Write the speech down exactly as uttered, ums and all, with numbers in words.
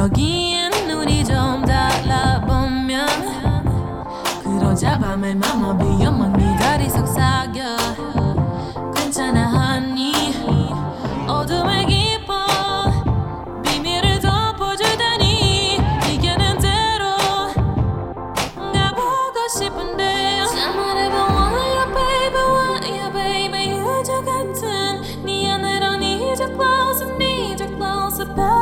거기엔 눈이 좀 달라보면 그러자 밤에 맘마 비어만 네 다리 속삭여 괜찮아 honey 어둠의 깊어 비밀을 덮어주다니 이겨낸 대로 가보고 싶은데 자 말해봐 why ya baby why ya baby 유저 같은 네 안으로 need you closer need you closer